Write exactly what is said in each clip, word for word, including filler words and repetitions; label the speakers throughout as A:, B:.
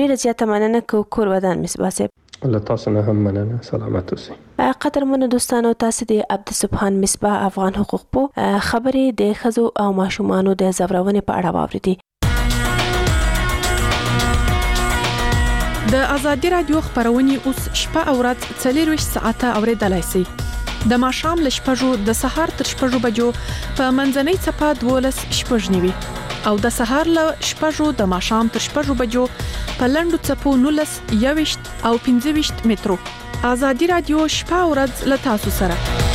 A: ډیره زیاته مننه کو کور ودان مصباح صاحب.
B: له تاسو نه هم مننه. سلامت اوسئ.
A: قدرمنو دوستانو، تاسو د عبدالسبحان مصباح افغان حقوق پو خبرې د ښځو او ماشومانو د زورونې په اړه واوریدي.
C: د ازادي رادیو خبرونه اوس شپه او ورځ څلور ساعته اوریدلای شئ. د ماښام ل شپږو د سهار تر شپږو بجو په منځنۍ صفه دولس شپږ نیوي او د سهار ل شپږو د ماښام تر شپږو بجو په لندو صفو نولس یويشت او پنځه ویشت مترو. ازادي رادیو شپه او ورځ ل تاسو سره.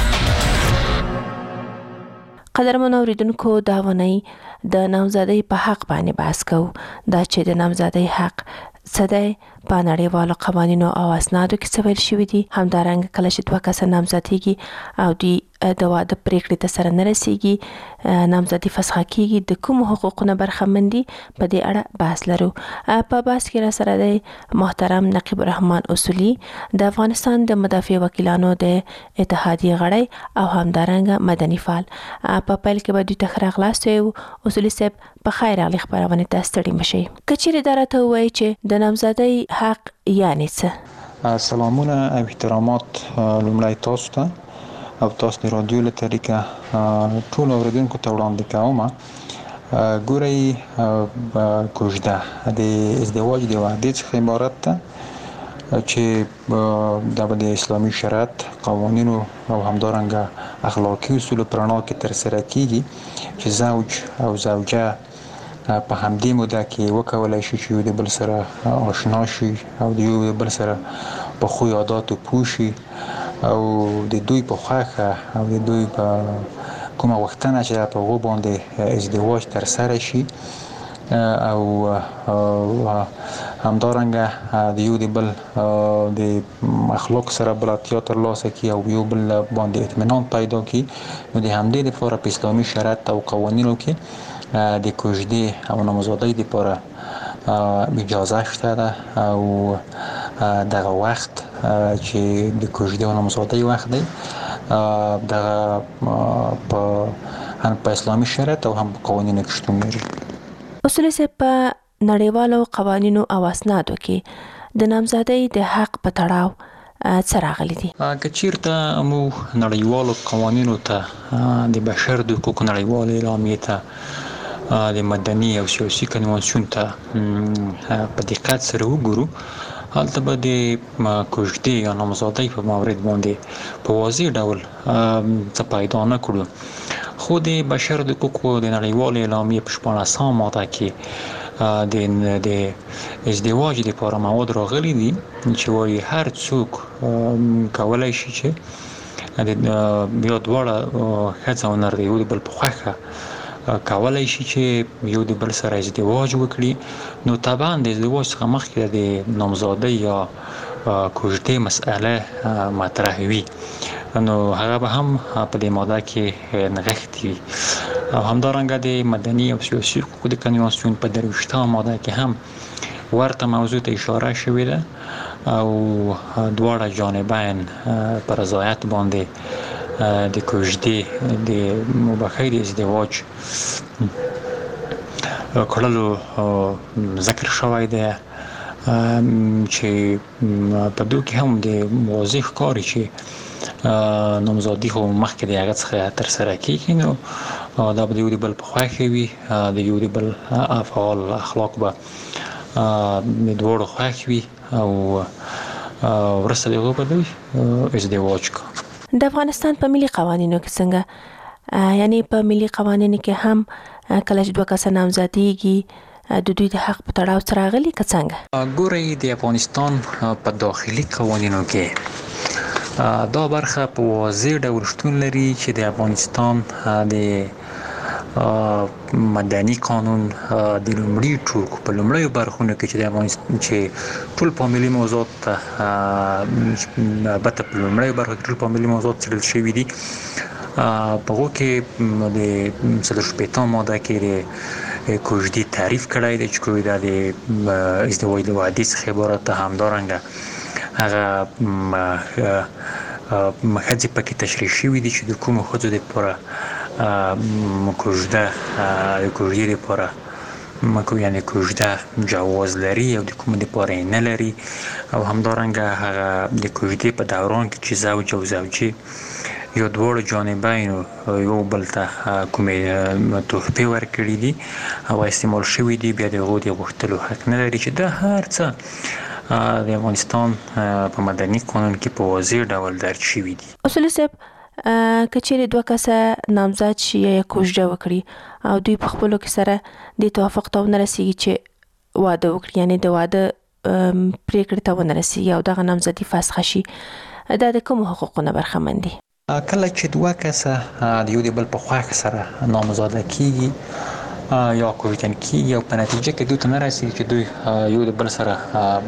A: قدرمنو اوریدونکو، دا ونی د نامزادۍ په حق باندې بحث کوو. دا چې د نامزادۍ حق صدای په نړیوالو قوانینو او اسنادو کې څه ویل شوي دي. همدارنګه کله چې دوه کسه نامزادېږي او دوی د واده پریکړې ته سره نه رسیږي، نامزادي فسخه کیږي، د کوم حقوقونه برخمن دي، په دې اړه بحث لرو. په بحث کې را سره دی محترم نقیب الرحمن اصولي، د افغانستان د مدافع وکیلانو د اتحادیې غړی او همدارنګه مدني فعال. په پیل کې به دوی ته ښه راغلاست ویو. اصولي صاحب په خیر راغلی خبرونه ته ستړي مشئ. که چیرې دا راته ووایي چې د نامزادۍ حق یعنی څه؟
D: سلامونه او احترامات لومړی تاسو ته او تاسو د رادیو له طریقه ټول اوریدونکو ته وړاندې کوم. ګورئ، کوژده د ازدواج د وحدې څخه عبارت ده چې د اسلامي شریعت قوانینو او همدارنګه اخلاقی اصول په رڼا کې تر سره کیږي چې زوج او زوجه په همدې موده کې وکولای شي چې یو د بل سره آشنا شي او د یو د بل سره په خو عاداتو پوه شي او د دوی په خوښه او د دوی په کومه وختنه چې په هغه باندې ازدواج تر سره شي او همدارنګه د یو د بل د اخلاق سره بلدتیا ترلاسه کړي او یو بل باندې اطمینان پیدا کړي. نو د همدې لپاره په اسلامي شریعت او قوانینو کې د کوژدې او نامزادۍ لپاره اجازه شته ده او دغه وخت چې د کوژدې او نامزادۍ وخت دی دغه په هم په اسلامي شریعت او هم په قوانینو کې شتون لري.
A: اصول صاحب، په نړیوالو قوانینو او اسنادو کې د نامزادۍ د حق په تړاو څه راغلي دي؟
D: که چیرته مو نړیوالو قوانینو ته د بشر د حقوقو نړیوالې اعلامیې ته د مدني او سیاسي کنوانسیون ته په دقت سره وګورو، هلته به د کوژدې یا نامزادۍ په مورد باندې په واضح ډول څه پیدا نه کړو. خو د بشر د حقوقو د نړیوالې اعلامیې په شپاړسمه ماده کې د د ازدواج لپاره مواد راغلي دي چې وايي هر څوک کولای شي چې د بیا دواړه ښځه او نر د یو بل په خوښه کولای شي چې یو د بل سره ازدواج وکړي. نو طبعا د ازدواج څخه مخکې د نامزادۍ یا کوژدې مسئله مطرح وي، نو هغه به هم په دې ماده کې نغښتې وي. او همدارنګه د مدني او سیاسي حقوقو د کنوانسیون په درویشتمه ماده کې هم ورته موضوع ته اشاره شوې ده او دواړه جانبین پر رضایت باندې د کوژدې د مباحثې د ازدواج کړلو ذکر شوی دی چې په دوی کې هم د واضح ښکاري چې نامزادي خو مخکې د هغه څخه تر سره کېږي، نو دا به د یو د بل په خوښه وي، د یو د بل افعال اخلاق به د دواړو خوښ وي او وروسته د هغو به دوی ازدواج کوي.
A: د افغانستان په ملي قوانینو کې څنګه، یعنی په ملي قوانینو کې هم کله چې دوه کسه نامزادېږي د دوی د حق په تړاو څه راغلي که څنګه؟
D: ګورئ، د افغانستان په داخلي قوانینو کې دا برخه په واضح ډول شتون لري چې د افغانستان د مدني قانون د لومړي ټوکو په لومړیو برخونو کې چې د افغانستان چې ټول فامیلي موضوعات ته البته په لومړیو برخو کې ټول فامیلي موضوعات څیړل شوي دي. په هغو کې د څلور شپېتمه ماده کې د کوژدې تعریف کړی دی چې کوژده د ازدواج د وعدې څخه عبارت ده. همدارنګه هغه ښځې پکې تشریح شوي دي چې د کومو ښځو دپاره کوژده د کوژدې دپاره مکو یعنی کوژده جواز لري او د کوم د پاره نه لري او همدارنګه هغه د کوژدې په دوران کې چې زوج او زوجي یو دواړو جانبینو یو بل ته کومې تحفې ورکړي دي او استعمال شوي دي، بیا د هغو د غوښتلو حق نه لري چې دا هر څه د افغانستان په مدني قانون کې په واضح ډول درج شوي دي.
A: اصولي صاحب که چیرې دوه کسه نامزد شي یا کوژده وکړي او دوی په خپلو کې سره د توافق ته ونه رسیږي چې واده وکړي، یعنی د واده پریکړې ته ونه رسیږي او دغه نامزدي فسخه شي، دا د کومو حقوقو نه برخمن دي؟
D: کله چې دوه کسه د یو د بل په خوښه سره نامزاده کیږي یا کوژدن کیږي او په نتیجه کې دوی ته نه رسیږي چې دوی یو د بل سره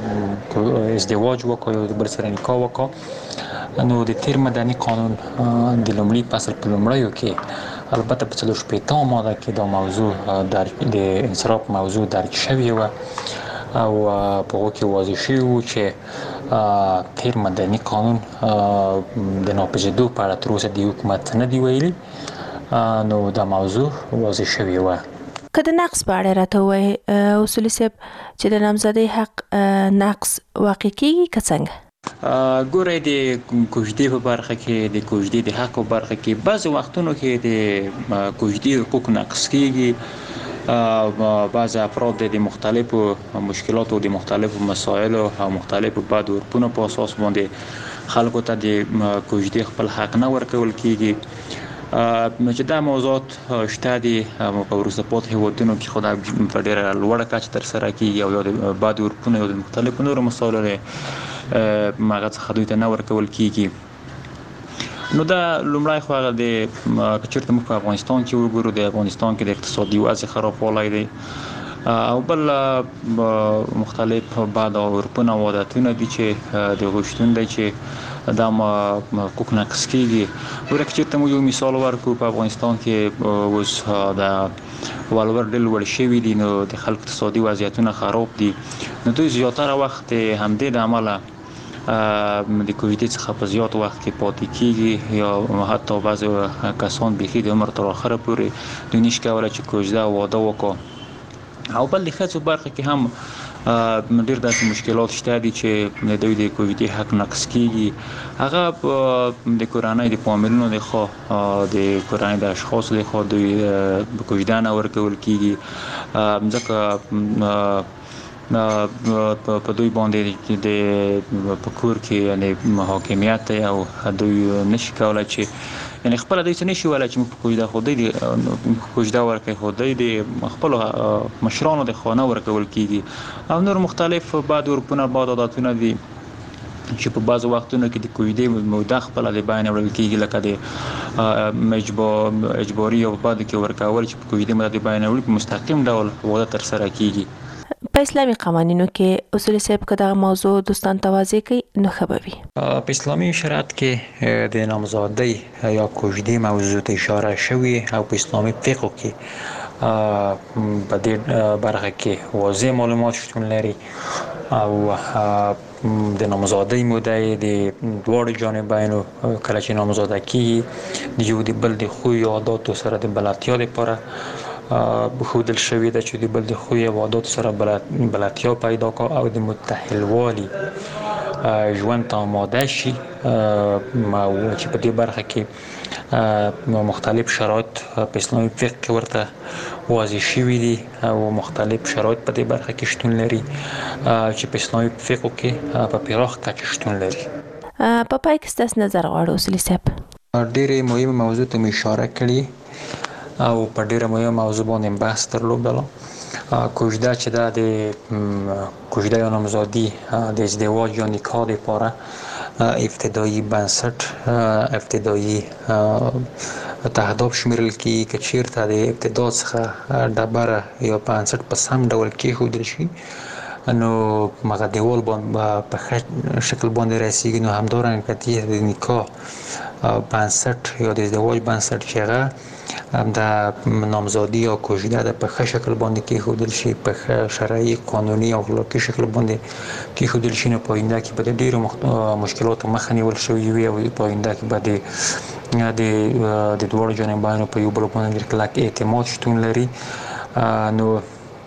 D: ازدواج وکړي، یو د بل سره نکاح وکړي، نو د تیر مدني قانون د لومړي فصل په لومړیو کې البته په څلور شپېتمه ماده کې دا موضوع د انصراف موضوع درج شوې وه او په هغو کې واضح شوي وو چې تیر مدني قانون د ناپېژېدو په اړه تر اوسه د حکومت نه دی ویلي، نو دا موضوع واضح شوې وه.
A: که د نقص په اړه راته ووایي اصولي صاحب چې د نامزدۍ حق نقص واقع کیږي که څنګه؟
D: ګورئ د کوژدې په برخه کې د کوژدې د حق په برخه کې بعضې وختونو کې د کوژدې حقوق نقص کیږي. بعض افراد د مختلفو مشکلاتو د مختلفو مسایلو او مختلفو بد عرفونو په اساس باندې خلکو ته د کوژدې خپل حق نه ورکول کیږي، چې دا موضوعات شته دي په وروسته پاتې هېوادونو کې خو دا په ډېره لوړه کچه ترسره کیږي او یا د بد عرفونو یا د مختلفو نورو مسایلو هغه څخه دوی ته نه ورکول کیږي. نو دا لومړی خو هغه د که چېرته موږ په افغانستان کې وګورو، د افغانستان کې د اقتصادي وضع خرابوالی دی او بل مختلف بد عرفونه او عادتونه دي چې د هغو شتون دی چې دا حقوق نقص کیږي. ګوره که چېرته موږ یو مثال ورکړو، په افغانستان کې اوس د ولور ډېر لوړ شوي دي، نو د خلکو اقتصادي وضعیتونه خراب دي، نو دوی زیاتره وخت همدې د امله د کوژدې څخه په زیات وخت کې پاتې کیږي یا حتی بعضې کسان بیخي د عمر تر اخره پورې دوی نشي کولی چې کوژده او واده وکړي. او بل د ښځو برخه کې هم ډېر داسې مشکلات شته دي چې د دوی د کوژدې حق نقص کیږي. هغه د کورنۍ د فامیلونو د خوا د کورنۍ د اشخاصو د خوا دوی کوژده نه ورکول کیږي، ځکه په دوی باندې د په کور کې یعنې حاکمیت دی او دوی نشي کولی چې یعنې خپله دوی څه نشي ویلی چې موږ په کوژده خو دوی د کوژده ورکوي، خو دوی د خپلو مشرانو د خوا نه ورکول کیږي. او نور مختلف بد عرفونه بد عادتونه دي چې په بعضو وختونو کې د کوژدې موده خپله د بیان وړل کیږي، لکه د اجباري او بعد کې ورکول چې په کوژدې موده د بیان وړل په مستقیم ډول واده ترسره کیږي.
A: په اسلامي قوانینو کې اصولي صاحب که دغه موضوع دوستان ته واضح کړي نو ښه به وي.
D: په اسلامي شریعت کې د نامزادۍ یا کوژدې موضوع ته اشاره شوې او په اسلامي فقه کې په دې برخه کې واضح معلومات شتون لري او د نامزادۍ موده د دواړو جانبینو کله چې نامزاده کیږي د یو د بل د خوی او عاداتو سره د بلدتیا لپاره ښودل شوې ده چې د بل د خوی او عاداتو سره بلدتیا پیدا کړي او د متحلوالي ژوند ته آماده شي، چې په دې برخه کې مختلف شرایط په اسلامي فقه کې ورته واضح شوي دي او مختلف شرایط په دې برخه کې شتون لري چې په اسلامي فقه کې په پراخ کچه شتون لري.
A: په پای کې ستاسو نظر غواړو اصولي صاحب.
D: ډېرې مهمه موضوع ته مې اشاره کړې او په ډېره مهمه موضوع باندې بحث درلودلو. کوژده چې دا د کوژده یا نامزادي د ازدواج یا نکاح لپاره ابتدایي بنسټ ابتدایي تهداب شمیرل کیږي که چیرته د ابتدا څخه ډبره یا بنسټ په سم ډول کېښودل شي نو هغه دیوال باندې په ښه شکل باندې رسیږي. نو همدارنګه د نکاح بنسټ یا د ازدواج بنسټ چې هغه د نامزادي یا کوژده د په ښه شکل باندې کېښودل شي، په ښه شرعي قانوني او اخلاقي شکل باندې کېښودل شي، نو په آینده کې به د ډېرو مشکلاتو مخه نیول شوې وي او په آینده کې به د د دواړو جانبینو په یو بل باندې ډېر کلک اعتماد شتون لري. نو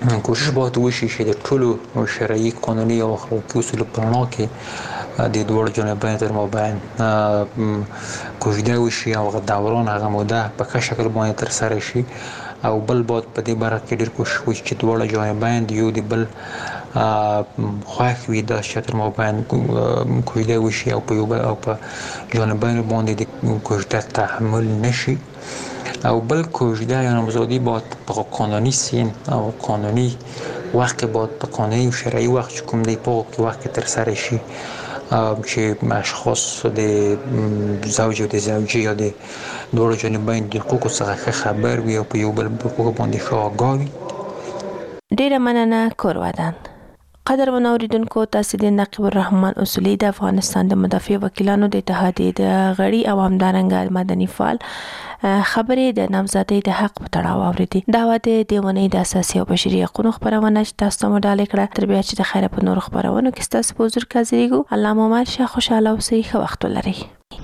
D: کوشش باید وشي چې د ټولو شرعي قانوني او حقوقي اصولو په رڼا کې د دواړو جانبین تر مابین کوژده وشي او هغه دوران هغه موده په ښه شکل باندې ترسره شي او بل باید په دې برخه کې ډېر کوشش وشي چې دواړه جانبین د یو د بل خوښ وي داسې چې تر مابین کوژده وشي او په یو بل او په جانبینو باندې د کوژده تحمل نشي او بل کوژده یا نامزادی باید په قانوني سین او قانوني وخت باید په قانوني و شرعي وخت چې کوم دی په هغه وخت کې ترسره شي چې اشخاص د زوج او د زوجې یا د دواړو جانبین د حقوقو څخه خبر وي او په یو بل حقوق باندې ښه آګاه وي.
A: ډیره مننه کورودان. قدرمن اوریدونکو، تاسو د نقیب الرحمن اصولی د افغانستان د مدافع وکیلانو د اتحادیې د غړي او همدارنګه مدني فعال خبرې د نامزادۍ د حق په تړاو اوریدي. دا و د دیونی د اساسي او بشري حقوقو خبرونه چې تاسو ته مډاله کړه. تر بیا چې د خیره په نور خبرونه کې تاسو په حضور کې حاضرېږو. الله مو مال شه، خوشاله اوسئ، ښه وخت ولرئ.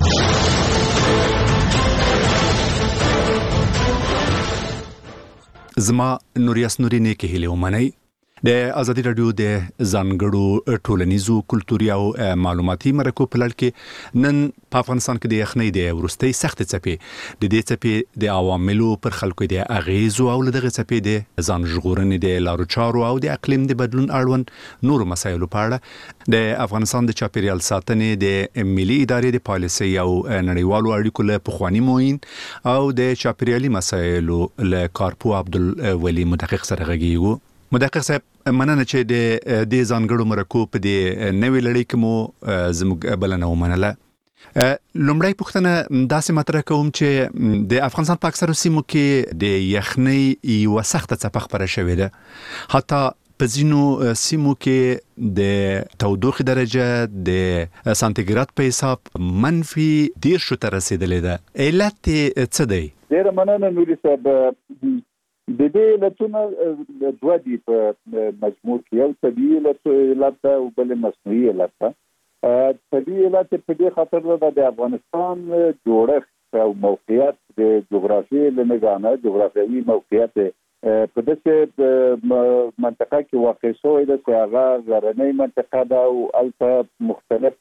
E: زما نوریاس نوري نه کې هلي ومنئ. د ازادي رادیو د ځانګړو ټولنیزو کلتوري او معلوماتي مرکو په لړ کې نن په افغانستان کې د یخنۍ د ورستۍ سخت څپې د دې څپې د عواملو پر خلکو د اغیزو او دغه څپې د ځان ژغورنې د لارو چارو او د اقلیم د بدلون اړوند نور مسایلو په اړه د افغانستان د چاپیریال ساتنې د ملي ادارې د پالیسي او نړیوالو اړیکو له پخوانی معین او د چاپیریالي مسایلو له کارپو عبدالولي مدقق سره غږیږو. مدقق صاحب، مننه چې د دې ځانګړو مرکو په دې نوې لړۍ کې مو زموږ بلنه ومنله. لومړی پوښتنه داسې مطرح کوم چې د افغانستان په اکثرو سیمو کې د یخنۍ یوه سخته څپه خپره شوې ده. حتی په ځینو سیمو کې د تودوخې درجه د سانتیګراد په حساب منفي دیرشو ته رسیدلې ده. علت څه دی؟
F: ډېره مننه نوري صاحب. د دې علتونه دوه دي په مجموع کې، یو طبیعي علت او بل مصنوعي علت ده. طبیعي علت په دې خاطر ده د افغانستان جوړښت او موقعیت د جغرافیې له نګاه نه جغرافیوي موقعیت په داسې منطقه کې واقع شوی ده چې هغه غرنۍ منطقه ده او هلته مختلف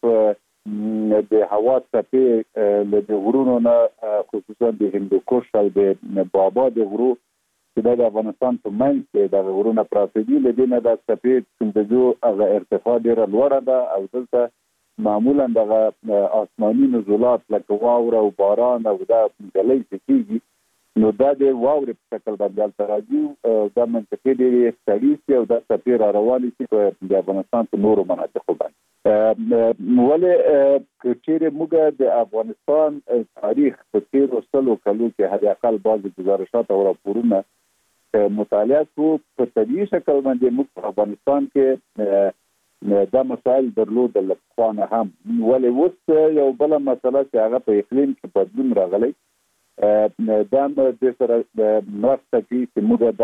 F: د هوا څپې له غرونو نه خصوصا د هندوکش او د بابا د غرو چې د افغانستان په منځ کې د غرونو پراته دي، له دې نه د څپې کوم د جو هغه ارتفاع ډېره لوړه ده او دلته معمولا دغه آسماني نزولات لکه واوره او باران او دا ګلۍ چې کېږي نو دا د واورې په شکل باندې هلته راځي. دا منطقې ډېرې سړې شي او دا څپې را روانې شي په د افغانستان په نورو مناطقو باندې. ولې که چیرې موږ د افغانستان تاریخ په تېرو سلو کلو کې حد اقل بعضې ګزارشات او راپورونه مطالعه کو، په طبیعي شکل باندې موږ په افغانستان کې دا مسایل درلودل له پخوا نه هم. ولې اوس یو بله مسله چې هغه په اقلیم کې بدلون راغلی دا د سره مرسته کوي چې موږ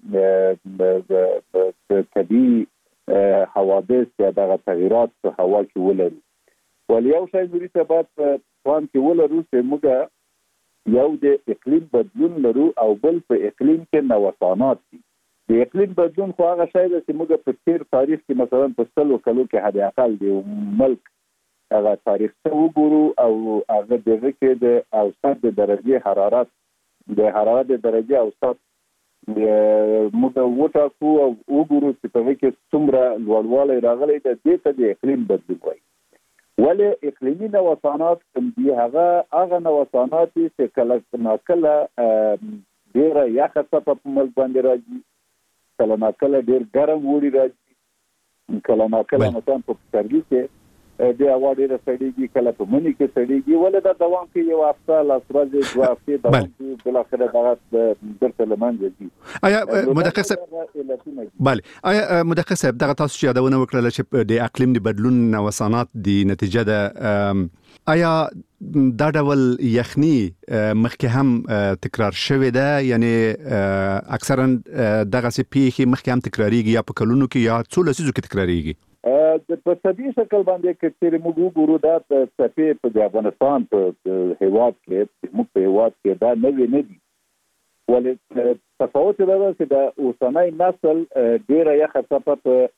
F: داسې طبیعي حوادث یا دغه تغییرات په هوا کې ولرو. ولې یو شی نوري ته باید په پام کې ولرو چې موږ یو د اقلیم بدلون لرو او بل په اقلیم کې نوسانات دي. د اقلیم بدلون خو هغه شی ده چې موږ په تیر تاریخ کې مثلا په سلو کلو کې حد اقل د ملک هغه تاریخ ته وګورو او هغه دغه کې د اوسط د درجه حرارت د حرارت د درجه اوسط موږ وټاکو او وګورو چې په هغه کې څومره لوړوالی راغلی ده. دې ته د اقلیم بدلون وایي. ولې اقلیمي نوسانات کوم دي؟ هغه هغه نوسانات چې کله ناکله ډېره یخه څپه په ملک باندې راځي، کله ناکله ډېر ګرم اوړي راځي، کله ناکله مثلا په پسرلي کې د هوا ډېره سړېږي، کله په مني کې سړېږي. ولې دا دوام کوي یو هفته لس ورځې دوه هفتې دوام کوي، بالاخره دغه بیرته له منځه ځي.
E: آیا مدقق صاحب بله آیا مدقق صاحب دغه تاسو چې یادونه وکړله چې د اقلیم د بدلون نوسانات د نتیجه ده، آیا دا ډول یخني مخکې هم تکرار شوې ده؟ یعنی اکثرا دغسې پیښې مخکې هم تکراریږي یا په کلونو کې یا څو لسیزو کې تکراریږي؟
F: په طبیعي شکل باندې که چیرې موږ وګورو دا څپې په د افغانستان په هېواد کې موږ په هېواد کې دا نوې نه دي. ولې تفاوت دا ده چې د اوسنۍ نسل ډیره یخه څپه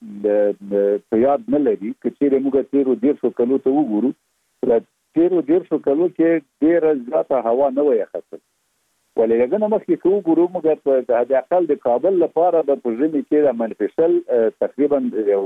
F: په یاد نه لري. که چیرې موږ تیرو دیرشو کلو ته وګورو، تیرو دیرشو کلو کې ډیره زیاته هوا نه وه یخه شوې. ولې هغه نه مخکې که وګورو موږ په حد اقل د کابل لپاره به په ژمي کې د منفي شل تقریبا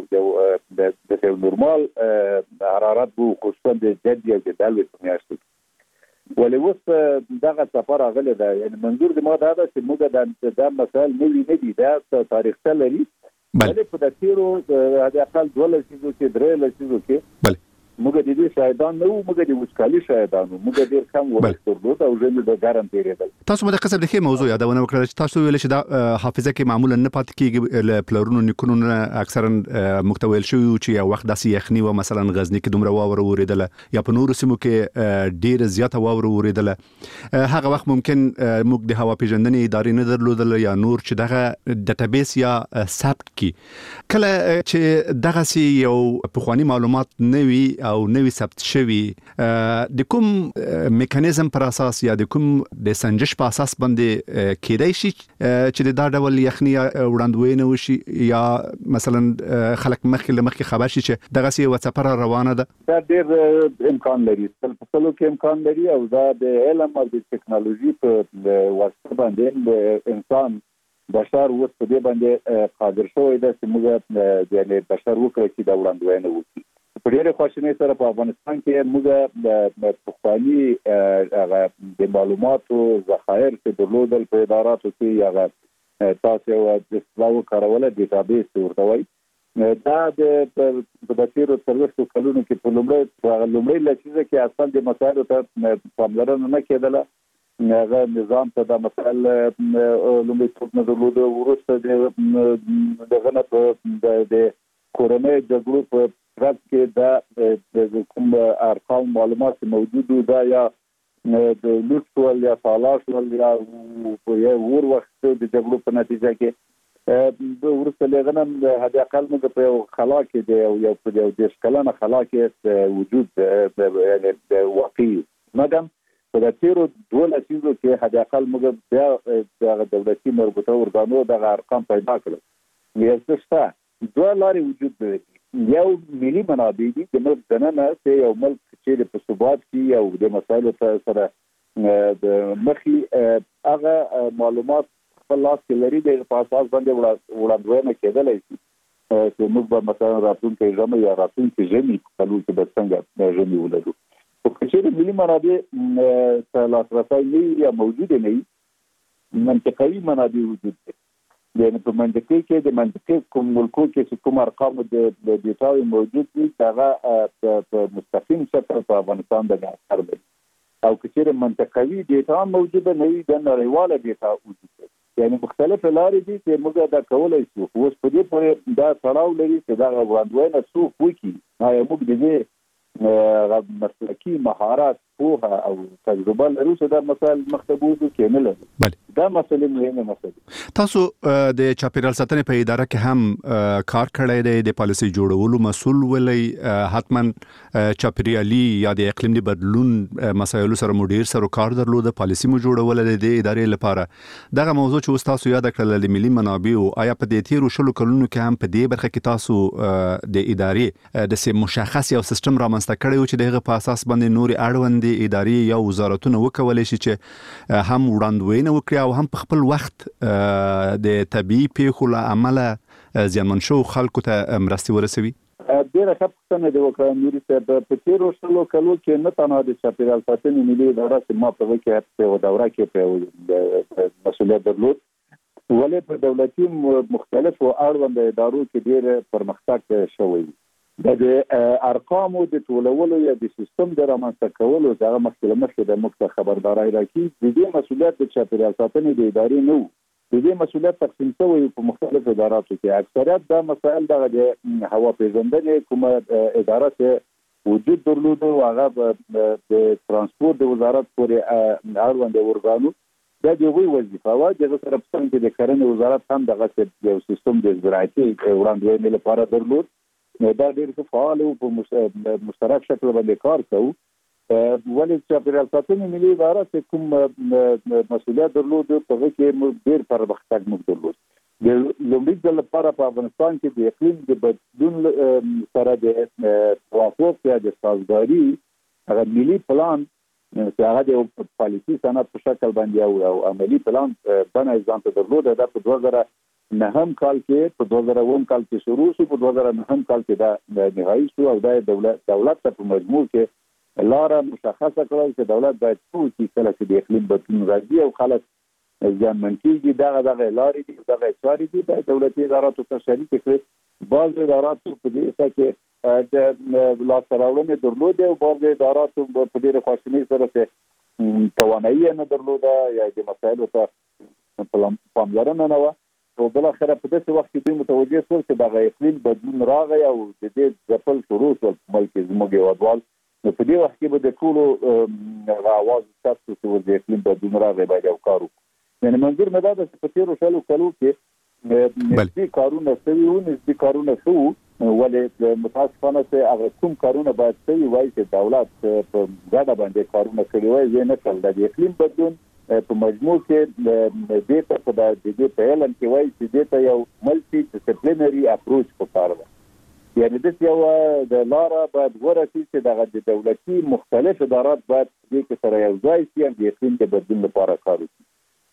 F: د یو نورمال حرارت و، خصوصا د جدي او د دلوي په میاشتو کې. ولې اوس دغه سفر راغلی ده. یعنې منظور د ما دا ده چې موږ دا مسایل نوي نه دي، دا تاریخچه لري. ولې په د تیرو حد اقل دوه لسیزو کې درې لسیزو کې موږ د دې شاهدان نه وو، موږ د وچکالي شاهدان وو، موږ ډېر کم ورځ درلود او ژمي به ګرم تېرېدل.
E: تاسو به د قصب د ښې موضوع یادونه وکړه چې تاسو ویل چې دا حافظه کې معمولا نه پاتې کېږي. له پلرونو نیکونو نه اکثرا موږ ته ویل شوي وو چې یو وخت داسې یخني وه، مثلا غزني کې دومره واوره ورېدله یا په نورو سیمو کې ډېره زیاته واوره ورېدله. هغه وخت ممکن موږ د هوا پېژندنې ادارې نه درلودله یا نور چې دغه ډیټابیس یا ثبت کړي. کله چې دغسې یو پخواني معلومات نه وي او نوی ثبت شوی، د کوم میکانیزم پر اساس یا د کوم د سنجش په اساس باندې کېدای شي چې د دا ډول یخني وړاندوینه وشي یا مثلا خلک مخکې له مخکې خبر شي چې دغسې یوه څپه را روانه ده؟
F: دا ډېر امکان لري، سل په سلو کې امکان لري او دا د علم او د ټکنالوژي په واسطه باندې د انسان بشر اوس په دې باندې قادر شوی ده چې موږ د بشر وکړو چې دا وړاندوینه وکړي. په ډېرې خواشینۍ سره په افغانستان کې موږ د پخواني د معلوماتو ذخایر چې درلودل په اداراتو کې هغه تاسو یو د اصطلاح وکاروله ډیټابیس ورته وایي. دا د تېرو څلوېښتو کلونو کې په لومړۍ لومړۍ لسیزه کې اصلا د مسایلو ته پاملرنه نه کېدله. هغه نظام ته دا مسایل لومړیتوب نه درلوده. وروسته دغه نه د کورنۍ جګړو په رد کې دا د کوم ارقام معلومات موجود و، دا یا د لوټ شول یا تالا شول یا ور وخت د جګړو په نتیجه کې وروسته له هغه نه حد اقل موږ په یو خلا کې د یو په یو دېرش کلنه خلا کې وجود یعنې واقعي مګم په د تېرو دوه لسیزو کې حد اقل موږ بیا دغه دولتي مربوطه ارګانو دغه ارقام پیدا کړل. یو څه شته، دوه لارې وجود لري. یو ملي منابع دي د ملک دننه چې یو ملک چې په ثبات کې او د مسایلو سره د مخې هغه معلومات خپل لاس کې لري، د په اساس باندې وړاندوینه کېدلی شي چې موږ به مثلا راتلونکی ژمی یا راتلونکی ژمي په کلو کې به څنګه ژمي ولرو. خو که چېرې ملي منابع ته لاسرسی نه وي یا موجوده نه وي، منطقوي منابع وجود دي. یعنې په منطقې کې د منطقې کوم ملکو کې چې کوم ارقام د ډیټاوې موجود دي هغه په مستقیم شکل په افغانستان باندې اثر لري. او که چېرې منطقوي ډیټا موجوده نه وي، د نړیواله ډیټا وجود لري. یعنې مختلفې لارې دي چې موږ دا کولی شو. اوس په دې پورې دا تړاو لري چې دغه وړاندوینه څوک وکړي. آیا موږ د دې مسلکي مهارت، پوهه او تجربه لرو چې دا مسایل مخته بوځو کې نه لرو. دا مسئله مهمه مسئله.
E: تاسو د چاپیریال ساتنې په اداره کې هم کار کړی دی، د پالیسي جوړولو مسؤل ولې حتما چاپیریالي یا د اقلیم د بدلون مسایلو سره مو ډېر سره کار درلوده، پالیسي مو جوړوله د دې ادارې لپاره. دغه موضوع چې اوس تاسو یاد کړله د ملي منابعو، آیا په دې تېرو شلو کلونو کې هم په دې برخه کې تاسو د ادارې داسې مشخص یو سیستم رامنځته کړی و چې د هغه په اساس باندې نورې اړوندې ادارې یا وزارتونه وکولی شي چې هم وړاندوینه وکړي او هم په خپل وخت د طبیعي پیښو له امله زیانمن شوو خلکو ته مرستې ورسوي؟
F: ډېره ښه پوښتنه دې وکړه نوري صاحب. په تېرو شلو کلو کې نه تنها د چاپیریال ساتنې ملي اداره چې ما په هغه کې په یوه دوره کې په مسؤلیت درلود، ولې په دولتي مختلفو اړونده ادارو کې ډېر پرمختګ شوی. د ارقامو د ټولولو یا د سیستم د رامنځته کولو هغه مخکې له مخکې د موږ خبرداری راکړي. د دې مسؤلیت د چاپیریال ساتنې د ادارې نه و، د دې مسؤلیت تقسیم شوی په مختلفو اداراتو کې. اکثریت دا مسایل دغه د هوا پېژندنې کومه اداره چې وجود درلوده او هغه د ترانسپورت د وزارت پورې اړوند ارګانو دا د هغوی وظیفه وه. د هغه سره په څنګ کې د کرنې وزارت هم دغه یو سیستم د زراعتي وړاندوینې لپاره درلود. دا ډېر ښه فعال و، په مشترک شکل باندې کار کوو. ولې چاپیریال ساتنې ملي اداره چې کوم مسؤلیت درلود په هغه کې موږ ډېر پرمختګ موږ درلود. د لومړي ځل لپاره په افغانستان کې د اقلیم د بدلون سره د توافق یا د سازګاري هغه ملي پلان چې هغه د پالیسي سند په شکل باندې او عملی پلان بنا ځان ته درلود. دا په دوه زره نهم کال کې په دوه زره اووه کال کې شروع شو، په دوه زره نهم کال کې دا نهایی شو او دا دولت دولت ته په مجموع کې لاره مشخصه کړل چې دولت باید څه وکړي کله چې د اقلیم بدلون راځي او خلک زیانمن کېږي. دغه دغه لارې دي، دغه چارې دي باید دولتي اداراتو ته شریک کړي. بعض اداراتو په دې څه کې د لاسته راوړنې درلودې او بعض اداراتو په ډېرې خواشینۍ سره چې توانایي نه درلوده یا د مسایلو ته پاملرنه نه وه. او بل اخره په داسې وخت کې دوی متوجه شول چې دغه اقلیم بدلون راغی او د دې ځپل شروع شول په ملک کې زموږ هېوادوال. نو په دې وخت کې به د ټولو اواز اوچت شو چې د اقلیم بدلون راغی باید یو کار وکړو. یعنې منظور مې دا ده چې په تېرو شلو کلو کې نسبي کارونه شوي وو، نسبي کارونه ښه وو، ولې متاسفانه چې هغه کوم کارونه باید شوي وای چې دولت په ګډه باندې کارونه کړي وای یې نه کړل. د اقلیم بدلون په مجموع کې دې ته په دې په علم کې وایي چې دې ته یو ملټي ډیسپلینري اپروچ پکار ده. یعنې داسې یو د لاره باید غوره شي چې دغه د دولتي مختلف ادارات باید دې کې سره یو ځای شي او د اقلیم د بدلون لپاره کار وکړي.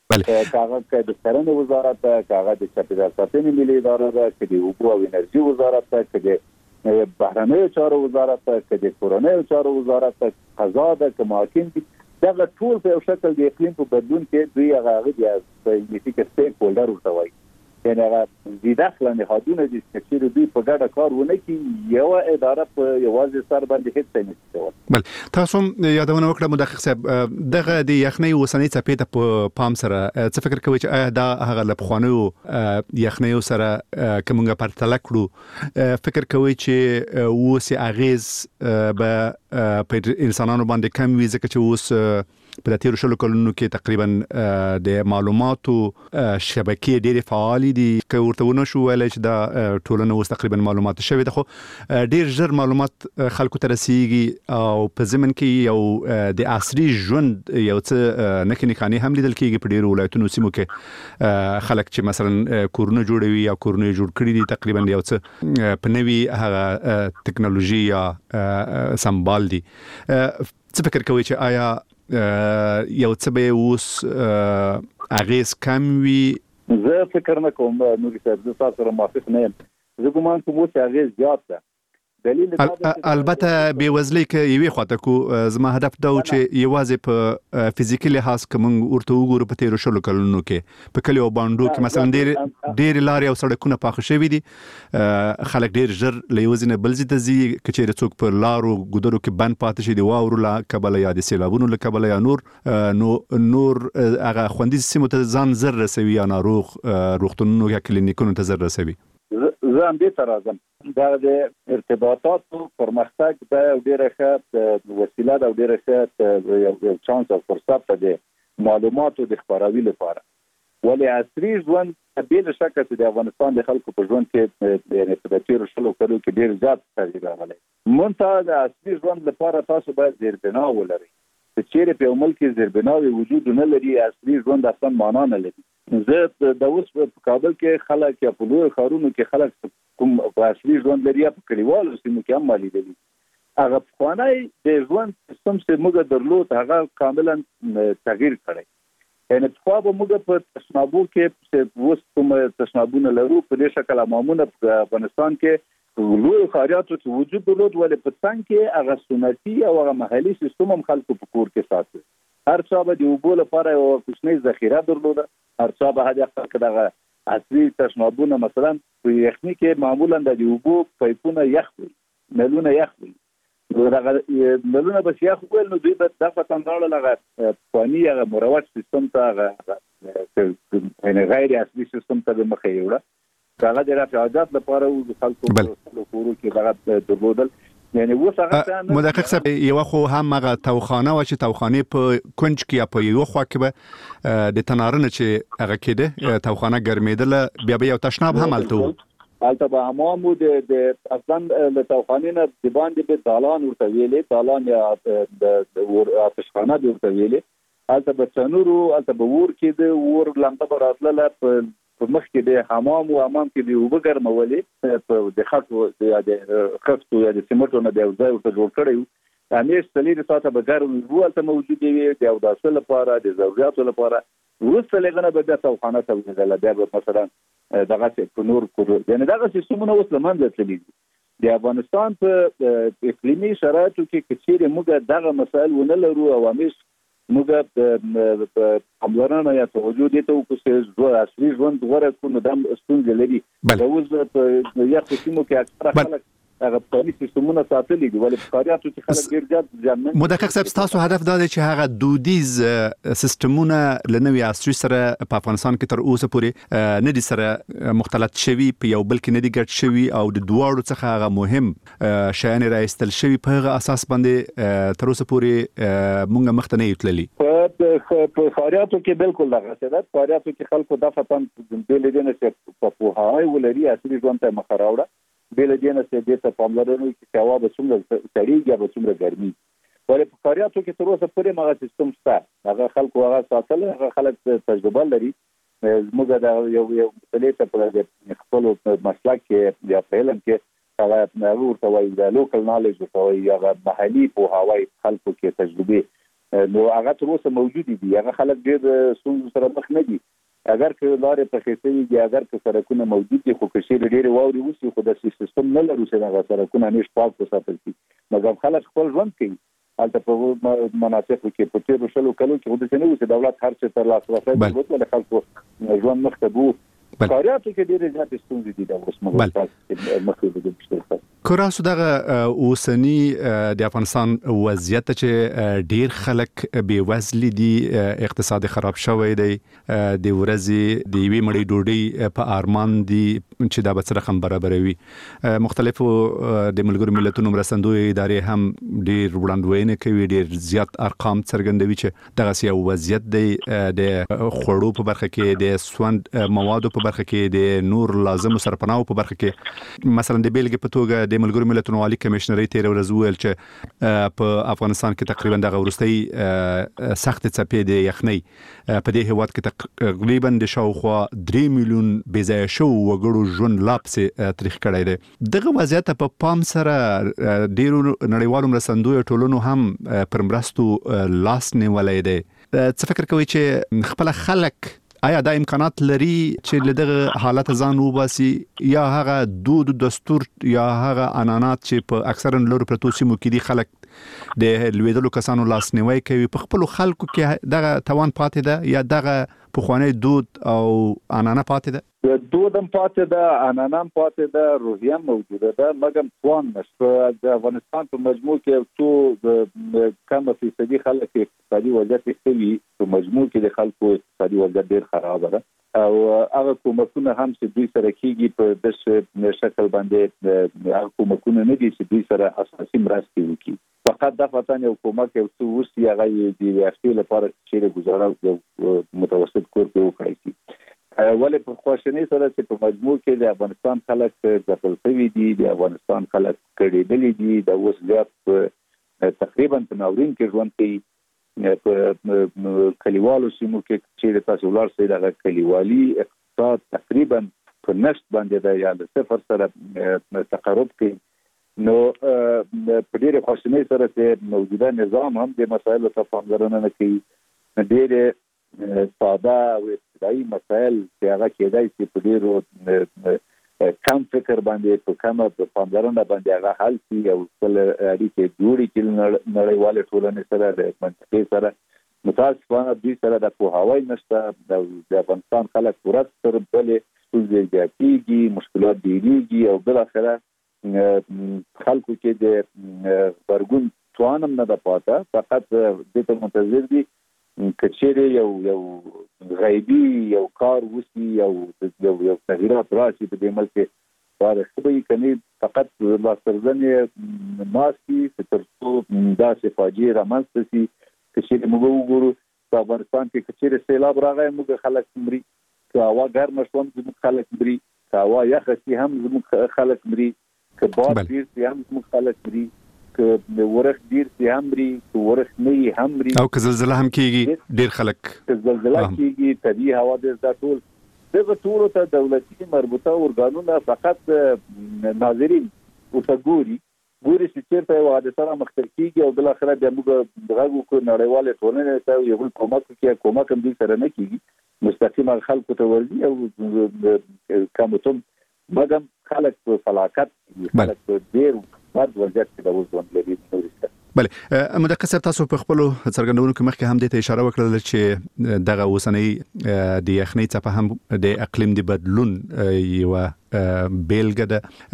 F: کاغه کې د کرنې وزارت ته، کاغه د چاپیریال ساتنې ملي اداره ده، کې د اوبو او انرژي وزارت ته، کې د بهرنیو چارو وزارت ته، کې د کورنیو چارو وزارت ته، قضا ده، که محاکم دي. دغه ټول په یو شکل د اقلیم په بدلون کې دوی هغه هغه د ساینټیفیک سټیک هولډر ورته وایي. یعنې هغه د داخله نهادونه دي چې دوی په ګډه کار ونه کړي، یوه اداره په یوازې سر باندې هېڅ څه نشي کولی.
E: بل تاسو یادونه وکړه مدقق صاحب، دغه د یخنۍ اوسنۍ څپې ته په پام سره څه فکر کوئ چې آیا دا هغه له پخوانیو یخنیو سره که موږ پرتله کړو فکر کوئ چې اوس یې اغېز به په انسانانو باندې کم وي، ځکه چې اوس په تیرو شلو کلونو کې تقریبا د معلوماتو شبکې ډېرې فعالې دي. که ورته ونه شو ویلی چې دا ټولنه اوس تقریبا معلومات شوې ده، خو ډېر ژر معلومات خلکو ته رسیږي او په ضمن کې یو د عصري ژوند یو څه نښې نښانې هم لیدل کېږي په ډېرو ولایتونو سیمو کې. خلک چې مثلا کورونه جوړوي یا کورونه یې جوړ کړي دي تقریبا یو څه په نوي هغه ټکنالوژي یا سمبال دي. څه فکر کوئ چې آیا یو څه به اوس اغېز کم وي؟
F: زه فکر نه کوم نوري صاحب، زه تاسو سره موافق نه یم. زه ګومان کوم اوس اغېز زیات ده.
E: البته بېوزلۍ که یوې خواته کو، زما هدف دا و چې یوازې په فزیکي لحاظ که موږ ورته وګورو په تېرو شلو کلونو کې په کلیو او بانډو کې مثلا ډېرې لارې او سړکونه پاخه شوي دي. خلک ډېر ژر له یو ځای نه بل ځای ته ځي. که چېرې څوک په لارو ګودرو کې بند پاتې شي د واورو له کبله یا د سیلابونو له کبله یا نور نو نور هغه خوندیزو سیمو ته ځان زر رسوي یا ناروغ روغتونونو یا کلینیکونو ته زر رسوي.
F: زه هم دې ته راځم. دا د ارتباطاتو پرمختګ دا یو ډېره ښه وسیله ده او ډېره ښه یو چانس او فرصت ده د معلوماتو د خپراوي لپاره. ولې عصري ژوند بې له شکه چې د افغانستان د خلکو په ژوند کې یعنې په تېرو شلو کلو کې ډېر زیات تغییر راغلی. منتها د عصري ژوند لپاره تاسو باید زیربنا ولرئ. چې چیرې په یو ملک کې زیربناوې وجود نه لري، عصري ژوند اصلا معنا نه لري. زه د اوس په کابل کې خلک یا په لویو ښارونو کې خلک کوم په عصري ژوند لري یا په کلیوالو سیمو کې هم ما لیدلي. هغه پخوانی د ژوند سیستم چې موږ درلود هغه کاملا تغییر کړی. یعنې پخوا به موږ په تشنابو کې چې اوس کوم تشنابونه لرو په دې شکل حمامونه په افغانستان کې لویو ښاریاتو کې وجود درلود، ولې په څنګ کې هغه سنتي او هغه محلي سیستم هم خلکو په کور کې ساتي. هر چا به د اوبو لپاره یو کوچنۍ ذخیره درلوده، هر چا به حد اقل که دغه عصري تشنابونه مثلا په یخني کې معمولا د اوبو پایپونه یخ وي، نلونه یخ وي. دغه نلونه بس یخ ویل نو دوی به دغه تنداړه هغه پخواني هغه مروج سیستم ته هغه یعنې غیر عصري سیستم ته به مخه یې وړه. هغه د رفعاجات لپاره خلکو په کورو کې دغه درلودل.
E: مدقق صاحب، یو خو هم هغه توخانه و چې توخانې په کونج کې یا په یو خوا کې به د تناره نه چې هغه کېده توخانه ګرمېدله، بیا به یو تشناب هم هلته و.
F: البته به امامو د اصلا له توخانینه د باندې به دالان ورته ویلې دالان یا آتشخانه ورته ویلې البته به څنورو البته به ور کې د ور لمبه براتله په مخ کې د حمام او امام کې د وبو ګرمولې په د خاطر یا د خفتو یا د سیمټو نه د ځای ورته جوړ کړی همیش سلیری ساته به ګرم وو البته موجود دی د اوداسه لپاره د ضرورتو لپاره وروسته لګنه به د توخانه ته وځل بیا مثلا دغه په نور کورو یعنی دغه سیستمونه اوس لمنځه تللي د افغانستان په اقلیمي شرایطو کې کچېره موږ دغه مسایل ونه لرو او همیش موږ په عملانه یا توجه دي ته وکړو چې اصلي ژوند غوړه کو نو د ستونزې لري د اوس په یو قسمو کې اکثره خلک هغه په سیستمونو ساتلي دي ولې په کاریاتو کې خلک ډیر زیات ځان
E: مدقق صاحب تاسو هدف دا دی چې هغه دودیز سیستمونه لنوي عصري سره په افغانستان کې تر اوسه پورې نه دي سره مختلط شوي په یو بل کې نه دي ګډ شوي او د دواړو څخه هغه مهم شیان راایستل شوي په هغه اساس باندې تر اوسه پورې مونږ مخته نه یتللی
F: په کاریاتو کې بالکل دغه څه ده کاریاتو کې خلکو د فتن د لیدنه چې په پوهاوی ولري اصلي ژوند ته مخ راوړه بل دینه چې د ته پاملرنه کې هوا به څومره سړیږي به څومره ګرمي ولې په کاریاتو کې تر اوسه پورې مغه سیستم شته هغه خلکو هغه ساتل هغه خلک تجربه لري موږ دا یو یو مثلث په خپل مسلک کې یا په علم کې هغه ورته وایي د لوکل نالج ورته وایي هغه محلي پوهاوی خلکو کې تجربه نو هغه تر اوسه موجود دي هغه خلک ډېر ستونزو سره مخ نه دي اگر که لارې په خېټې دي اگر که سړکونه موجود دي خو که شی ډېر واوري وسی خو د سیستم نه لرو چې هغه سړکونه نش پاک وساتل شي مګر خلک خپل ژوند کوي البته په مناسبو کې په تیر شلو کلو کې خو د سنوي دولت هر څه تر لاس ورسېږي ولې خلکو ژوند مخته بو کاریاتو کې ډېر زیات ستونزې دي د اوس موږ مخکې د بشته
E: کوراسو دغه اوسنی د افغانستان وضعیت چې ډیر خلک بې وزلي دي اقتصاد خراب شوی دی د ورځې د یوې مړۍ ډوډۍ په ارمان دي چې دا به څه رقم برابروي مختلفو د ملګرو ملتونو مرستندوی ادارې هم ډیر وړاندوینه کوي ډیر زیات ارقام څرګندوي چې دغه یو وضعیت دی د خوړو په برخه کې د سوند موادو په برخه کې د نور لازم سرپناو په برخه کې مثلا د بیلګې په توګه د ملګرو ملتونو عالی کمشنري تیر ورځ ویل چې په افغانستان کې تقریبا د ورستۍ سخت څپې د یخنۍ په دې هواد کې تقریبا د شاوخوا درې میلیون بېځایه شو وګړو ژوند لاپسې تاریخ کړی دی دغه وضعیت په پام سره ډیرو نړیوالو مرستندویو ټولنو هم پر مرستو لاس نیولی دی څه فکر کوئ چې خپل خلک آیا دا امکانات لري چې له دغه حالت ځان وباسي یا هغه دود دستور یا هغه عنعنات چې په اکثرا لورو پرتو سیمو کې دي خلک د لویدلو کسانو لاس نیوی کوي په خپل خلکو کې دغه توان پاتې ده یا دغه پخوانی دود او عنعنه پاتې ده
F: دود هم پاتې ده عنعنه هم پاتې ده روحیه هم موجوده ده مګر توان نشته د افغانستان په مجموع کې څو کم فیصدي خلک اقتصادي وضعیت ښه په مجموع کې د خلکو اقتصادي وضعیت ډېر خراب ده او هغه کومکونه هم چې دوی سره کېږي په داسې شکل باندې هغه کومکونه نه دي چې دوی سره اساسي مرستې وکړي فقط د فتن یو کومک یو څه وسی هغه د اخیل لپاره چې گزاره یو متوسط کور کې وکړي شي ولې په خوشنۍ سره چې په مجموع کې د افغانستان خلک ځپل شوي دي د افغانستان خلک کړېدلي دي د اوس زیات تقریبا په ناورین کې ژوند کوي په کلیوالو سیمو کې چې تاسو ولر سي د کلیوالي اقتصاد تقریبا په نشت باندې د یا د صفر سره تقارب کوي نو په ډېر خوشنۍ سره چې موجوده نظام هم د مسایلو ته پاملرنه نه کوي ډېر ساده او ابتدایي مسایل چې هغه کېدای شي په ډېرو کم فکر باندې په کمه پاملرنه باندې هغه حل شي او خپل اړیکې جوړې کړي نړیوالې ټولنې سره د منطقې سره متاسفانه دوی سره د پوهاوی نشته د افغانستان خلک ورځ تر بلې ستونزې زیاتېږي مشکلات ډېرېږي او بالاخره خلکو کې د غبرګون توانم نه ده پاته فقط دې ته منتظر دي کچېره یو یو غیبی یو کار وسی یو یو یو تغیرات راشي په دې ملک باندې خبرې کوي فقط لا سرزنه ماسي تر څو داسې فاجعه رامنځته شي کچېره موږ وګورو په افغانستان کې کچېره سیلاب راغی موږ خلک مري که هوا ګرمه شوه موږ خلک مري هوا یخه شي هم زموږ خلک مري، که باد ډیر شي هم زموږ خلک مري، که ورخ ډیر شي هم مري، که ورخ نه هم مري،
E: او که زلزله هم کیږي ډیر خلک
F: که زلزله کیږي طبيعي حوادث دا ټول دغه ټول ته دولتي مربوطه ارګانونه فقط ناظرین او تګوري ګوري چې چیرته یو حادثه را مخکې کیږي او بل اخر بیا موږ دغه کو نړیواله ټولنه ته یو بل کومک کوي کومک هم دې سره نه کیږي مستقیم خلکو ته ورځي او کومتم مګم خلک په فلاکت خلک ډیر بعد وضعیت د وزن لري نورسته.
E: بله مدقس تاسو په خپل څرګندونو کې مخکې هم د ته اشاره وکړه چې دغه اوسنۍ د یخنۍ څخه هم د اقلیم د بدلون یو بیلګه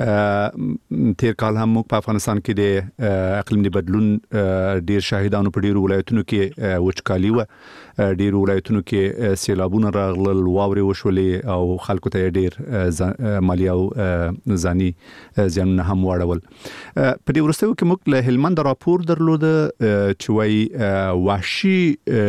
E: ده. تیر کال هم په افغانستان کې د اقلیم د بدلون ډیر شاهدانو په ډیرو ولایتونو کې وچکالي و، ډیرو ولایتونو کې سیلابونه راغلل، واورې وشولې او خلکو ته ډیر مالی او ځاني زیانونه هم واړول. په دې وروستیو کې موږ له هلمند راپور درلوده چې وايي وحشي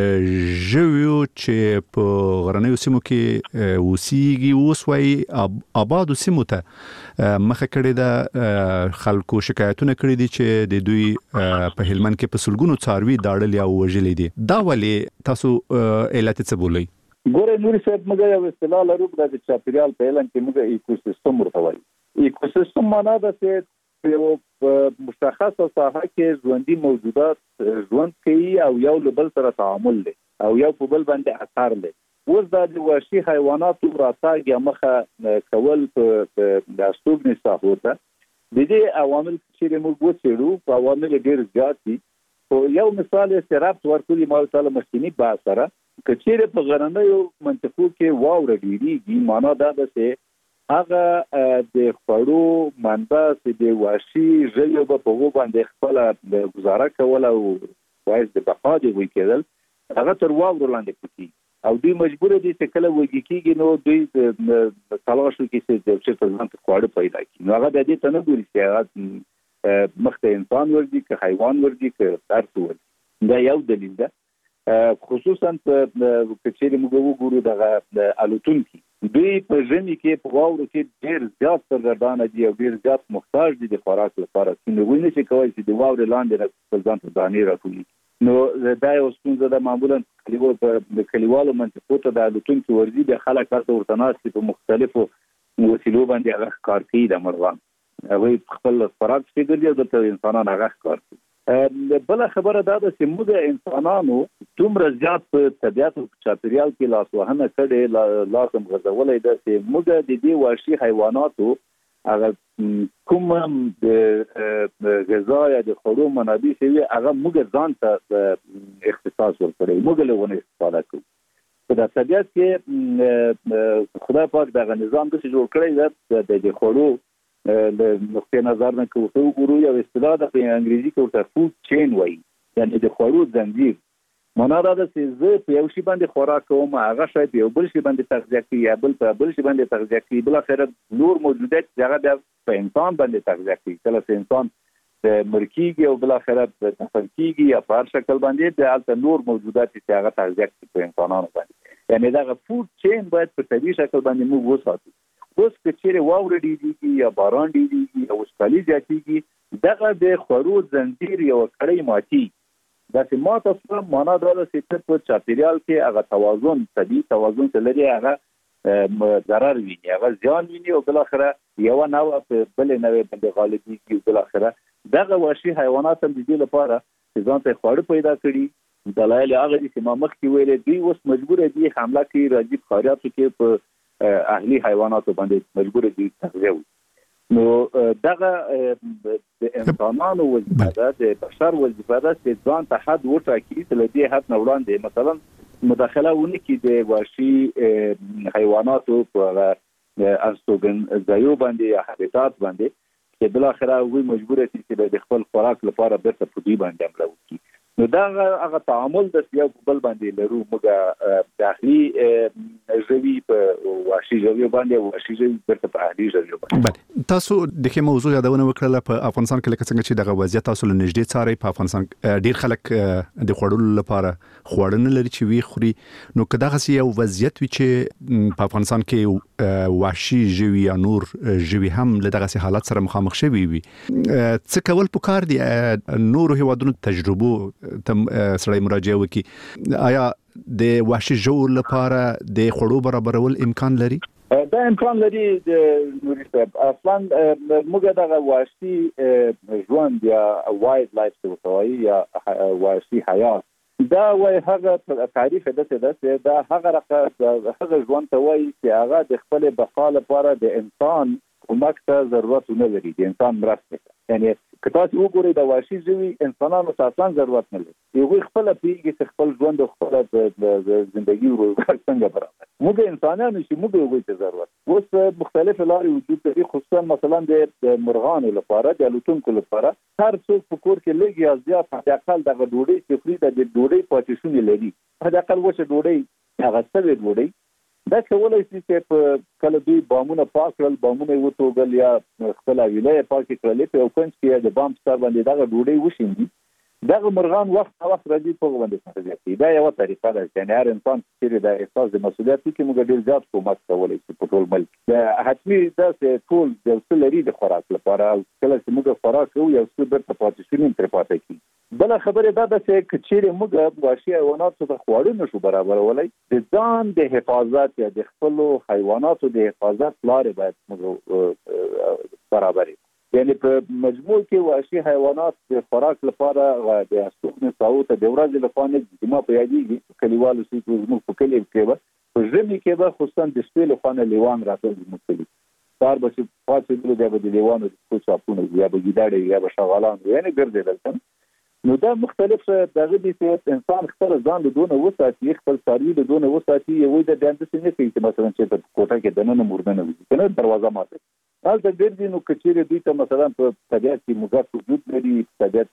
E: ژویو چې په غرنیو سیمو کې اوسېږي اوس وايي آباد سیمو ته مخه کړې ده. خلکو شکایتونه کړې دي چې د دوی په هلمند کې په سلګونو څاروي داړلي او وژلي دي. دا ولې تاسو علت څه بولئ؟
F: ګوره نوري صاحب موږ یو اصطلاح لرو د چاپیریال په علم کې موږ ایکوسیستم ورته وایي. ایکوسیستم معنا ده چې یو مشخصه ساحه کې ژوندۍ موجودات ژوند کوي او یو له بل سره تعامل لري او یو په بل باندې اثر لري. اوس دا د وحشي حیواناتو راتګ یا مخه کول په د استوګنې ساحو ته د دې عوامل چې موږ وڅېړو په عوامل ډېر زیات دي. خو یو مثال یې رابط ورکړي ما تعالی مخکینی بحث سره که چیرې په غرنیو منطقو کې واوره ډېریږي معنا دا ده چې هغه د خوړو منبع چې د وحشي ژویو په هغو باندې خپله ګزاره کول او باعث د بقا د وي کېدل هغه تر واورو لاندې پکې او دوی مجبور دي چې کله وږي کېږي نو دوی تلاش وکړي چې د چېرته ځان ته خواړه پیدا کړي. نو هغه د دې ته نه ګوري چې هغه مخته انسان ورځي که حیوان ورځي که هر څه ورځي. دا یو دلیل ده. خصوصا په کچېرې موږ وګورو دغه الوتونکي دوی په ژمي کې په واورو کې ډېر زیات سرګردانه دي او ډېر زیات محتاج دي د خوراک لپاره چې نو نه شي کولی چې د واورې لاندې خپل ځان ته دانې راټولي. نو دا یو ستونزه ده. معمولا د کلیوالو منطقو ته د الوتونکي ورځي د خلک هلته ورته ناست په مختلفو وسیلو باندې هغه ښکار کوي د مرغان هغوی خپل خوراک پسې ګرځي او دلته انسانان هغه ښکار کوي. بله خبره دا ده چې موږ انسانانو دومره زیات په طبیعت او چاپیریال کې لاسوهنه کړې لاس هم غځولی ده چې موږ د دې وحشي حیواناتو هغه کوم د غذا یا د خوړو منابع چې وي هغه موږ ځان ته اختصاص ورکړی موږ له ونه استفاده کوو. په د طبیعت کې خدای پاک دغه نظام داسې جوړ کړی ده د خوړو له نقطې نظر نه که ورته وګورو یو اصطلاح ده په انګریزي کې ورته فود چین وایي یعنې د خوړو زنځیر. معنا دا ده چې زه په یو شي باندې خوراک کوم هغه شاید په یو بل شي باندې تغذیه کوي یا بل په بل شي باندې تغذیه کوي بالاخره نور موجودات چې هغه بیا په انسان باندې تغذیه کوي. کله چې انسان مړ کېږي او بالاخره دفن کېږي یا په هر شکل باندې د هلته نور موجودات چې هغه تغذیه کوي په انسانانو باندې. یعنې دغه فود چین باید په طبیعي شکل باندې موږ وساتو. اوس که چیرې واوره ډېرېږي یا باران ډېرېږي یا وچکالي زیاتېږي دغه د خوړو زنځیر یوه کړۍ ماتېږي. داسې ماته شوه معنا دا ده چې ته په چاپیریال کې هغه توازن طبیعي توازن چې لري هغه ضرر ویني هغه زیان ویني او بالاخره یوه نوعه په بلې نوعې باندې غالبېږي او بالاخره دغه وحشي حیوانات هم د دې لپاره چې ځان ته خواړه پیدا کړي دلایل هغه دي چې ما مخکې ویلې دوی اوس مجبوره دي حمله کوي راځي په ښاریاتو کې په اهلي حیواناتو باندې مجبوره دي تغذیه وکړي. نو دغه د انسانانو وظیفه ده د بشر وظیفه ده چې ځان ته حد وټاکي چې له دې حد نه وړاندې مثلا مداخله ونه کړي د وحشي حیواناتو په استوګن ځایو باندې یا حبیتات باندې چې بالاخره هغوی مجبوره دي چې د خپل خوراک لپاره بیرته په دوی باندې حمله وکړي. نو دا هغه تعامل د یو بل باندې لرو موږ داخلي ژوي په وحشي ژوي باندې وحشي ژوي برته په اهلي ژوي باندې.
E: بله تاسو د کوم موضوع یادونه وکړه په افغانستان کې لکه څنګه چې دغه وضعیت تاسو له نږدې څاري په افغانستان ډیر خلک د خوړلو لپاره خوړنه لري چې وی خوري نو که دغه یو وضعیت وي چې په افغانستان کې وحشي ژوي یا نور ژوي هم له دغه حالت سره مخامخ شوي وي څه کول پکار دي نور هیوادونو تجربو تم سړی مراجعه وکي آیا د وحشي ژوو لپاره د خوړو برابرول امکان لري؟
F: دا امکان لري د نوري صاحب اصلا موږ دغه وحشي ژوند یا وایلډ لایف څه وایي یا وحشي حیات دا وایي هغه تعریف د څه ده دا هغه رقم هغه ژوند ته وایي چې هغه د خپل بقا لپاره د انسان کومک ته ضرورت نه لري د انسان مرسته یعنی که تاسو وګورئ د وحشي ژوي انسانانو ته اصلا ضرورت نه لري یو خپل پیږي چې خپل ژوند او خپل ژوندۍ ورو څنګه برابر موږ انسانانو چې موږ یو څه ضرورت اوس مختلف لارې وجود لري خصوصا مثلا د مرغانو لپاره د الوتونکو لپاره هر څوک په کور کې لږ یا زیات حتی اقل دغه ډوډۍ چې خوري د ډوډۍ پاتې لري حتی اقل وشه ډوډۍ هغه سوي ډوډۍ دا کولای شي چې په کله دوی بامونه پاک کړل بامونه وټوګل یا خپل ویلې پاک کړل په اوکن کې د بام ستار باندې دا ډوډۍ وشيندي دا مرغان وخت وخت راځي په باندې څه دا یو طریقه ده چې هر انسان چې د احساس د مسؤلیت کې موږ ډیر زیات کومک کولای شي په ټول ملک دا حتمي دا چې ټول د څلوري د خوراک لپاره کله چې موږ خوراک کوو یو څه برته پاتې شي تر پاتې کی بل خبره دا ده چې کچېره موږ وحشي حیواناتو ته خواړه نشو برابرولای د ځان د حفاظت یا د خپل حیواناتو د حفاظت لارې باید موږ برابرې یعنی په مجموع کې وحشي حیوانات د خوراک لپاره د اسطوخ ساو ته د ورځې لپاره د ما په یادېږي کلیوالو سي زموږ په کلی کې به په ژمي کې به خصوصا د شپې لپاره لیوان راځي مختلف کار به چې پاتې دي د لیوانو د څاپونو یا به ګیدړې یا به شغالان یعنی ګرځېدل نو دا مختلف دغه دي چې انسان خپل ځان له دونه وساتي خپل ساروي له دونه وساتي یو د دانده څخه نه کوي چې مثلا چې په کوټه کې دنه مردنه وي کنه دروازه ماته حالت ګرځي نو کچېره دوی ته مثلا په طبيعت کې موږ وجود لري طبيعت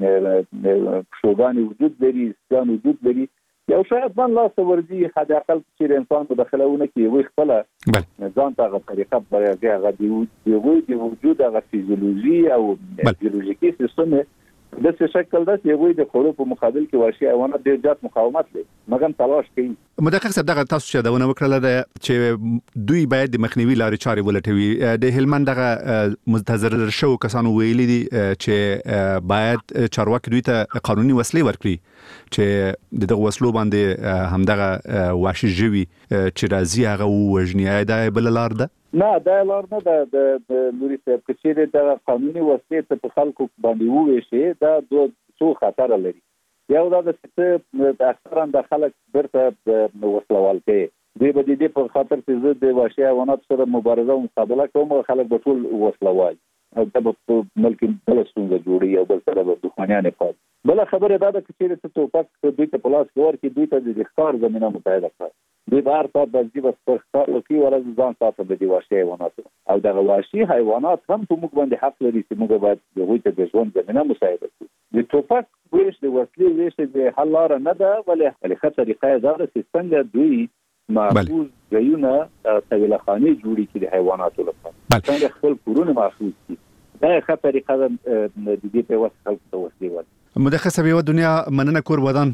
F: کې شوګان وجود لري ځان وجود لري یو شاید باندې لاس ورځي حد اقل چې انسان مداخلهونه کوي وي خپل ځان ته غو طریقه برابر هغه دی د وجود هغه فزیولوژي او بیولوژیکي سیستم د څه شکل ده چې وي د خورو په مقابل کې وحشي حیوانات ډېر زیات مقاومت لري مګر تلاش کوي
E: مدقق صاحب دغه تاسو چې دا ونه وکړه چې دوی باید د مخنیوي لارې چارې ولټوي د هلمند دغه متضرر شو کسانو ویلي دي چې باید چارواکي دوی ته قانوني وسلې ورکړي چې دغه وسلو باندې همدغه وحشي ژوي چې راځي هغه وژني دا بل لار ده
F: نه دا لار نه ده د نوري صاحب کچېره د قانوني وسلې ته په خلکو باندې ووي شي دا دوه څو خطر لري یو دا چې اکثرا د خلک برته د وسلوال کې دی به دې په خاطر چې زه د وحشي حیوانات سره مبارزه او مقابله کوم خلک به ټول وسلوال او د ملک بل ستونزه جوړي او بل سره د دښمنانه پات بل خبره دا ده چې چې توپک دوی ته پلاس ور کې دوی ته د ښکار زمينه متعهد کړ د بار په د دې په ښکار کې ورته ځان ساتل د وحشي حیوانات او د وحشي حیوانات هم په موږ باندې حق لري چې موږ باید د هغوی ته د ژوند زمينه مساعده کړو د توپک ویش د وسلې ویش د حل لار نه ده ولې له خطر طریقې دا چې څنګه دوی محفوظ ځایونه طویلخانه جوړي کړي د حیواناتو لپاره څنګه خپل کورونه محفوظ کړي دا ښه طریقه ده د دې په واسطه خلکو وسلې ور
E: مدخص به دنیا مننه کور ودان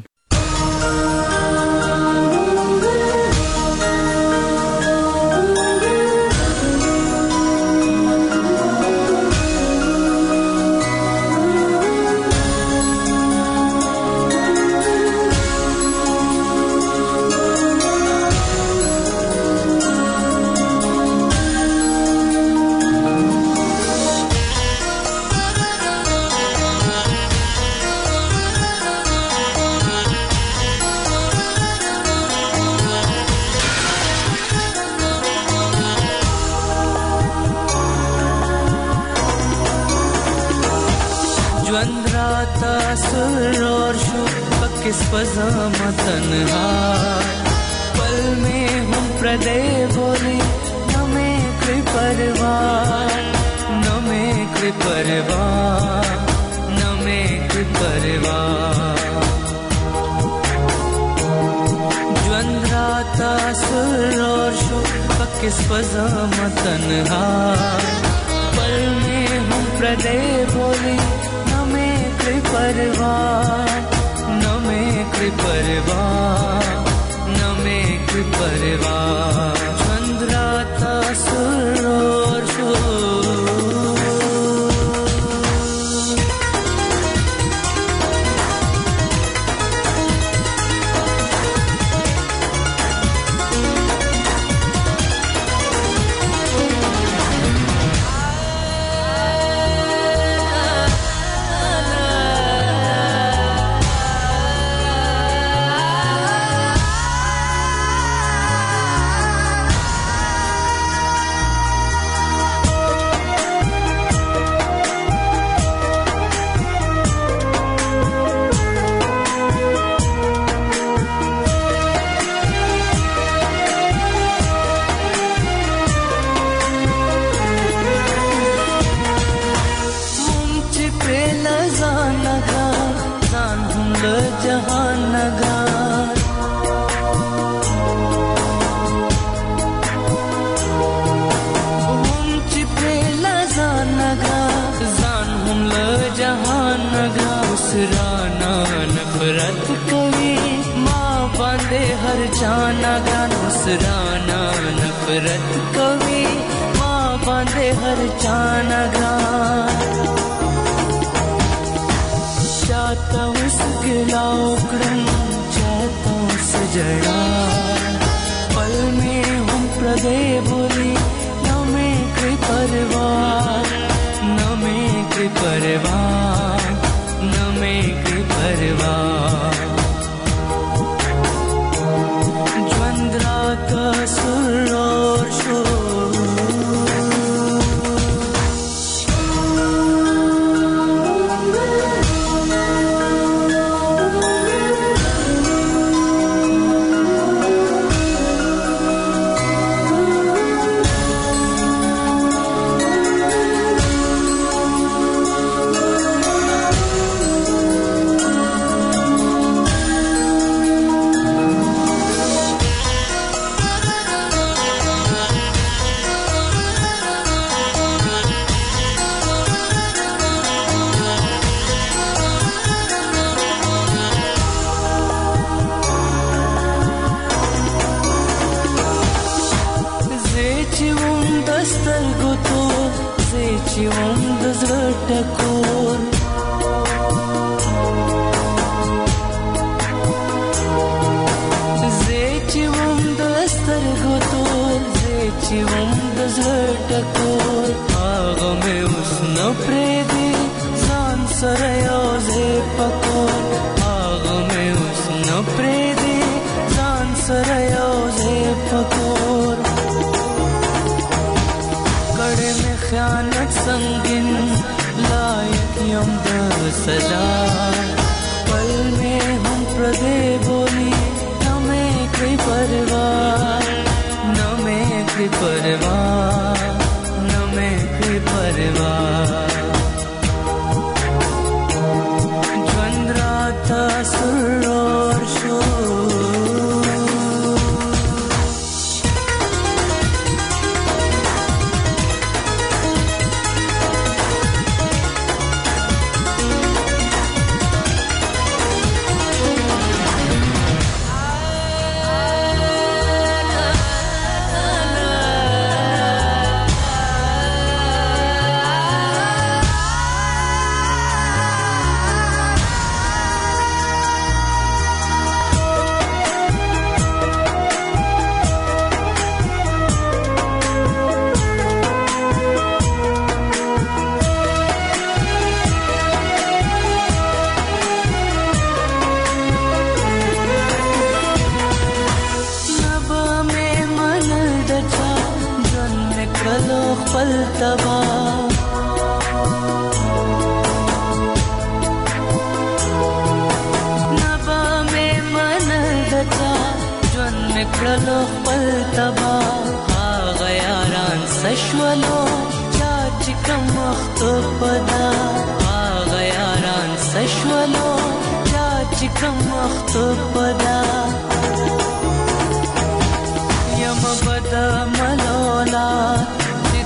G: किस पजामा तन्हा पल में हम प्रदय बोले न में कोई परवाह न में कोई परवाह न में कोई परवाह सुरूर शो पक्किस पजाम तन्हा पल में हम प्रदे बोले न में कोई परवाह न में कोई परवाह न में कोई परवाह चंद्राता सुरूर शो जाना गान उसराना नफरत कवि माँ बांधे हर जाना गान चाहता हूँ सगिलाओ क्रम चाहता हूँ सजड़ा पल में हम प्रदे बोली न में कोई परवाह न में कोई परवाह न में कोई परवाह का सुरूर शो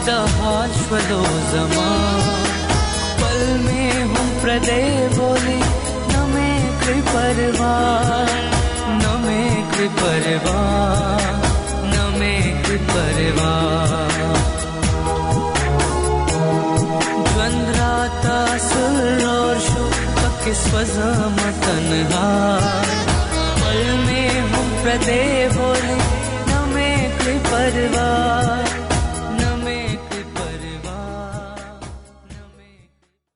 G: दहाल श्वलो जमान पल में हम प्रदे बोले न में कृ परवार न में कृ परवार न में कृ परवार द्वंद्राता सुर और शो पक्के स्वजम तन्हार पल में हम प्रदे बोले न में कृ परवार